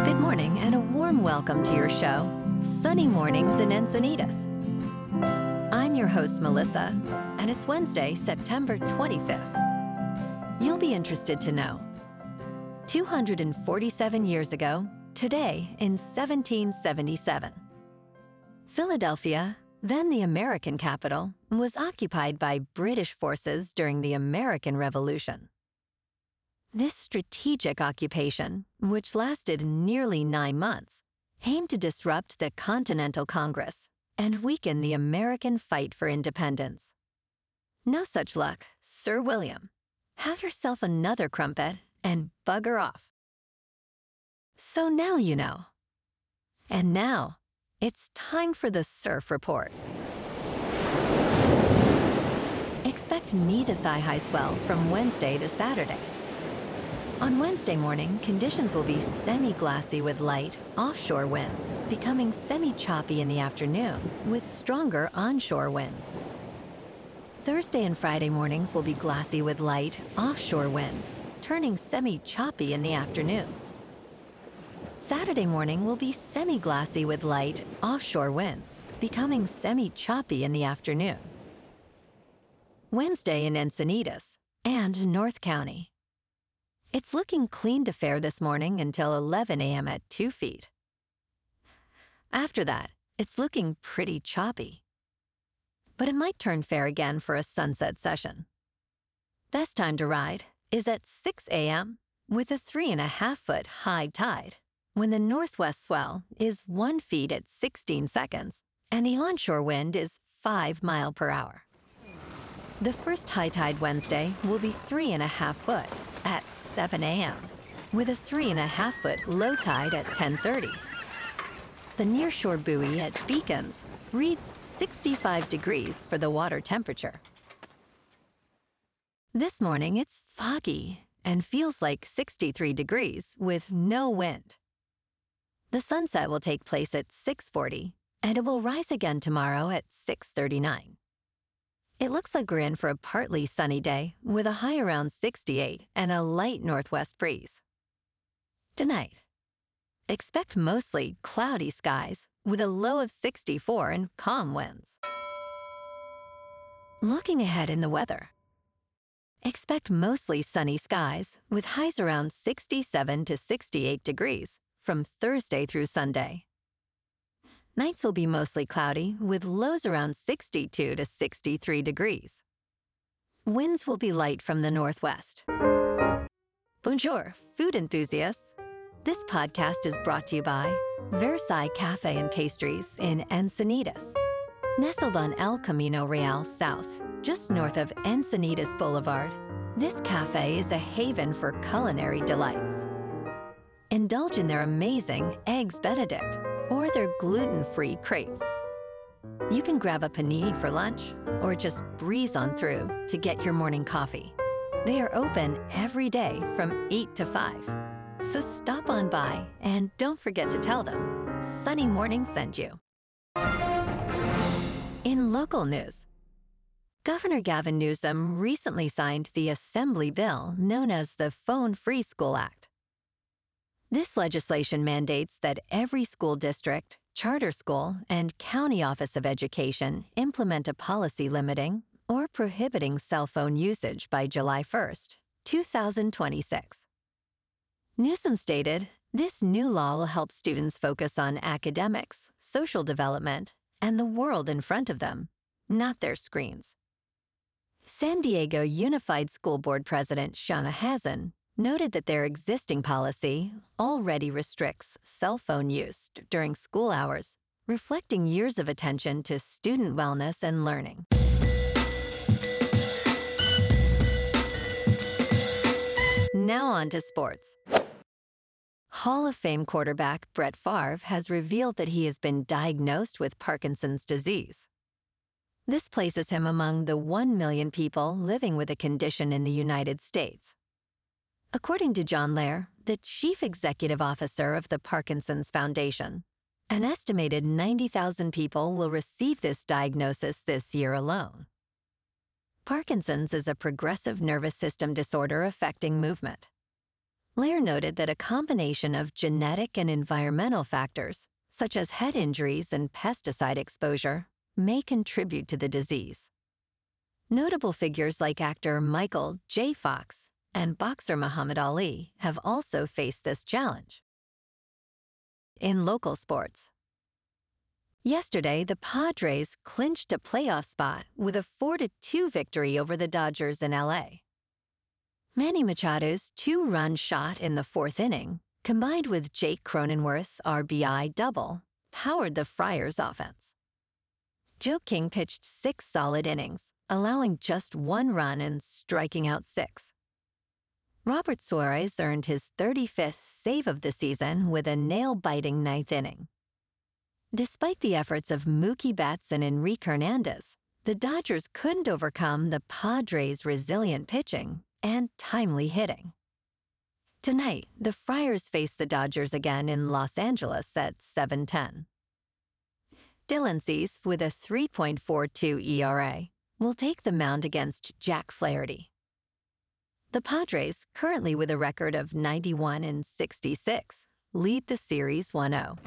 Good morning and a warm welcome to your show, Sunny Mornings in Encinitas. I'm your host, Melissa, and it's Wednesday, September 25th. You'll be interested to know. 247 years ago, today in 1777, Philadelphia, then the American capital, was occupied by British forces during the American Revolution. This strategic occupation, which lasted nearly 9 months, aimed to disrupt the Continental Congress and weaken the American fight for independence. No such luck, Sir William. Have yourself another crumpet and bugger off. So now you know. And now, it's time for the Surf Report. Expect knee to thigh-high swell from Wednesday to Saturday. On Wednesday morning, conditions will be semi-glassy with light, offshore winds, becoming semi-choppy in the afternoon with stronger onshore winds. Thursday and Friday mornings will be glassy with light, offshore winds, turning semi-choppy in the afternoons. Saturday morning will be semi-glassy with light, offshore winds, becoming semi-choppy in the afternoon. Wednesday in Encinitas and North County. It's looking clean to fair this morning until 11 a.m. at 2 feet. After that, it's looking pretty choppy. But it might turn fair again for a sunset session. Best time to ride is at 6 a.m. with a 3.5-foot high tide, when the northwest swell is 1 foot at 16 seconds and the onshore wind is 5 miles per hour. The first high tide Wednesday will be 3.5 foot at 7 a.m. with a 3.5-foot low tide at 10:30. The nearshore buoy at Beacons reads 65 degrees for the water temperature. This morning it's foggy and feels like 63 degrees with no wind. The sunset will take place at 6:40 and it will rise again tomorrow at 6:39. It looks like we're in for a partly sunny day with a high around 68 and a light northwest breeze. Tonight, expect mostly cloudy skies with a low of 64 and calm winds. Looking ahead in the weather, expect mostly sunny skies with highs around 67 to 68 degrees from Thursday through Sunday. Nights will be mostly cloudy with lows around 62 to 63 degrees. Winds will be light from the northwest. Bonjour, food enthusiasts. This podcast is brought to you by Versailles Cafe and Pastries in Encinitas. Nestled on El Camino Real South, just north of Encinitas Boulevard, this cafe is a haven for culinary delights. Indulge in their amazing Eggs Benedict or their gluten-free crepes. You can grab a panini for lunch or just breeze on through to get your morning coffee. They are open every day from 8 to 5. So stop on by and don't forget to tell them Sunny Morning sent you. In local news, Governor Gavin Newsom recently signed the Assembly bill known as the Phone Free School Act. This legislation mandates that every school district, charter school, and county office of education implement a policy limiting or prohibiting cell phone usage by July 1st, 2026. Newsom stated, this new law will help students focus on academics, social development, and the world in front of them, not their screens. San Diego Unified School Board President Shauna Hazen noted that their existing policy already restricts cell phone use during school hours, reflecting years of attention to student wellness and learning. Now on to sports. Hall of Fame quarterback Brett Favre has revealed that he has been diagnosed with Parkinson's disease. This places him among the 1 million people living with a condition in the United States. According to John Lair, the chief executive officer of the Parkinson's Foundation, an estimated 90,000 people will receive this diagnosis this year alone. Parkinson's is a progressive nervous system disorder affecting movement. Lair noted that a combination of genetic and environmental factors, such as head injuries and pesticide exposure, may contribute to the disease. Notable figures like actor Michael J. Fox and boxer Muhammad Ali have also faced this challenge. In local sports, yesterday the Padres clinched a playoff spot with a 4-2 victory over the Dodgers in LA. Manny Machado's 2-run shot in the fourth inning, combined with Jake Cronenworth's RBI double, powered the Friars' offense. Joe King pitched 6 solid innings, allowing just 1 run and striking out 6. Robert Suarez earned his 35th save of the season with a nail-biting 9th inning. Despite the efforts of Mookie Betts and Enrique Hernandez, the Dodgers couldn't overcome the Padres' resilient pitching and timely hitting. Tonight, the Friars face the Dodgers again in Los Angeles at 7:10. Dylan Cease, with a 3.42 ERA, will take the mound against Jack Flaherty. The Padres, currently with a record of 91-66, lead the series 1-0.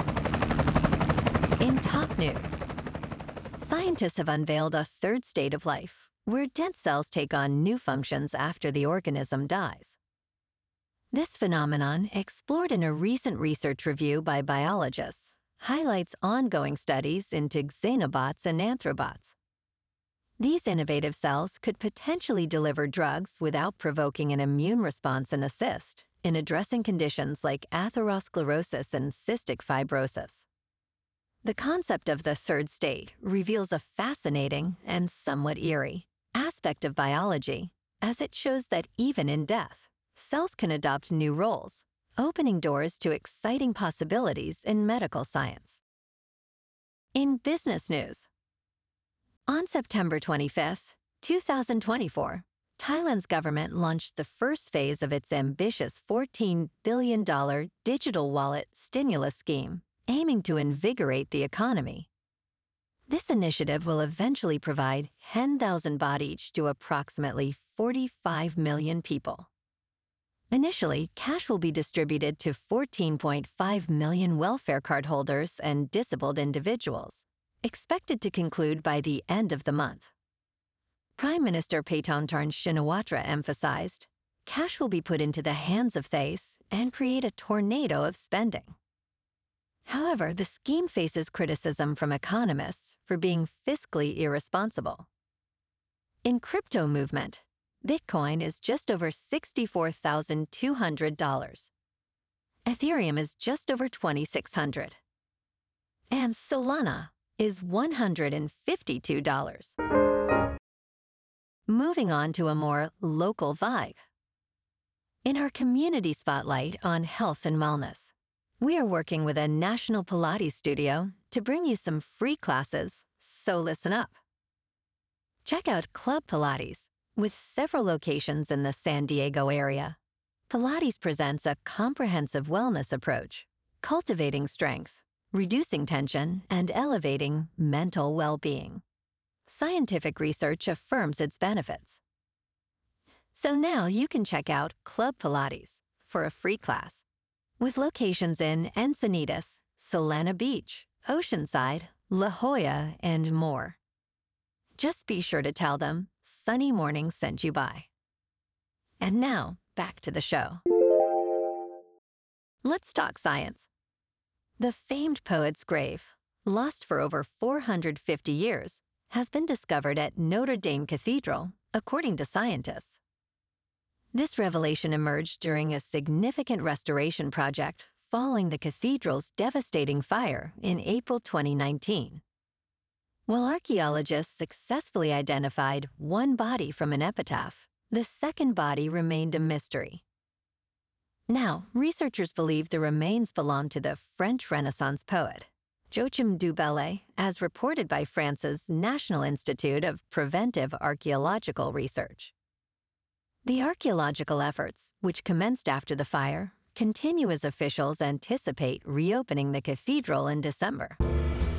In top news, scientists have unveiled a third state of life, where dead cells take on new functions after the organism dies. This phenomenon, explored in a recent research review by biologists, highlights ongoing studies into xenobots and anthrobots. These innovative cells could potentially deliver drugs without provoking an immune response and assist in addressing conditions like atherosclerosis and cystic fibrosis. The concept of the third state reveals a fascinating and somewhat eerie aspect of biology, as it shows that even in death, cells can adopt new roles, opening doors to exciting possibilities in medical science. In business news, on September 25, 2024, Thailand's government launched the first phase of its ambitious $14 billion digital wallet stimulus scheme, aiming to invigorate the economy. This initiative will eventually provide 10,000 baht each to approximately 45 million people. Initially, cash will be distributed to 14.5 million welfare card holders and disabled individuals, expected to conclude by the end of the month. Prime Minister Paetongtarn Shinawatra emphasized, cash will be put into the hands of Thais and create a tornado of spending. However, the scheme faces criticism from economists for being fiscally irresponsible. In crypto movement, Bitcoin is just over $64,200. Ethereum is just over $2,600. And Solana is $152. Moving on to a more local vibe. In our community spotlight on health and wellness, we are working with a national Pilates studio to bring you some free classes, so listen up. Check out Club Pilates, with several locations in the San Diego area. Pilates presents a comprehensive wellness approach, cultivating strength, reducing tension, and elevating mental well-being. Scientific research affirms its benefits. So now you can check out Club Pilates for a free class, with locations in Encinitas, Solana Beach, Oceanside, La Jolla, and more. Just be sure to tell them Sunny Morning sent you by. And now, back to the show. Let's talk science. The famed poet's grave, lost for over 450 years, has been discovered at Notre Dame Cathedral, according to scientists. This revelation emerged during a significant restoration project following the cathedral's devastating fire in April 2019. While archaeologists successfully identified one body from an epitaph, the second body remained a mystery. Now, researchers believe the remains belong to the French Renaissance poet, Joachim du Bellay, as reported by France's National Institute of Preventive Archaeological Research. The archaeological efforts, which commenced after the fire, continue as officials anticipate reopening the cathedral in December.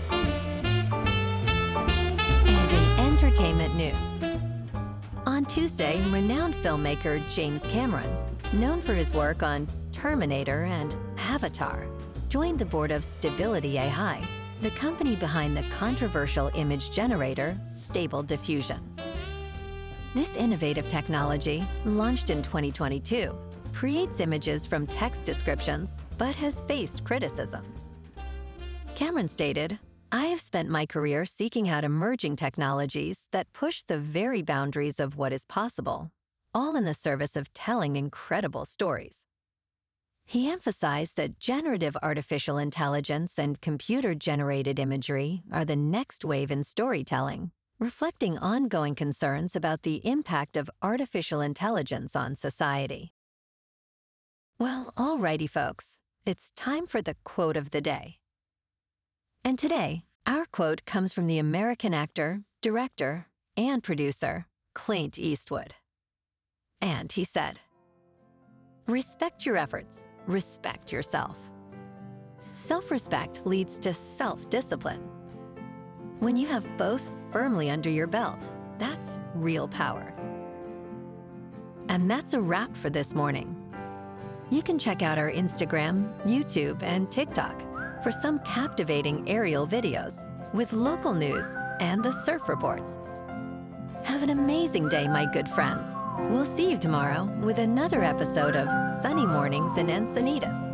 And in entertainment news, on Tuesday, Thursday, renowned filmmaker James Cameron, known for his work on Terminator and Avatar, joined the board of Stability AI, the company behind the controversial image generator Stable Diffusion. This innovative technology, launched in 2022, creates images from text descriptions, but has faced criticism. Cameron stated, "I have spent my career seeking out emerging technologies that push the very boundaries of what is possible, all in the service of telling incredible stories." He emphasized that generative artificial intelligence and computer-generated imagery are the next wave in storytelling, reflecting ongoing concerns about the impact of artificial intelligence on society. Well, alrighty, folks, it's time for the quote of the day. And today, our quote comes from the American actor, director, and producer, Clint Eastwood. And he said, "Respect your efforts, respect yourself. Self-respect leads to self-discipline. When you have both firmly under your belt, that's real power." And that's a wrap for this morning. You can check out our Instagram, YouTube, and TikTok for some captivating aerial videos with local news and the surf reports. Have an amazing day, my good friends. We'll see you tomorrow with another episode of Sunny Mornings in Encinitas.